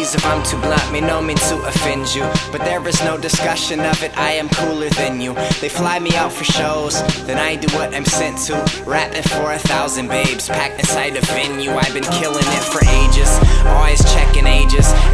apologies if I'm too blunt, no mean to offend you, but there is no discussion of it, I am cooler than you. They fly me out for shows, then I do what I'm sent to, rapping for 1,000 babes packed inside a venue. I've been killing it for ages, always checking ages,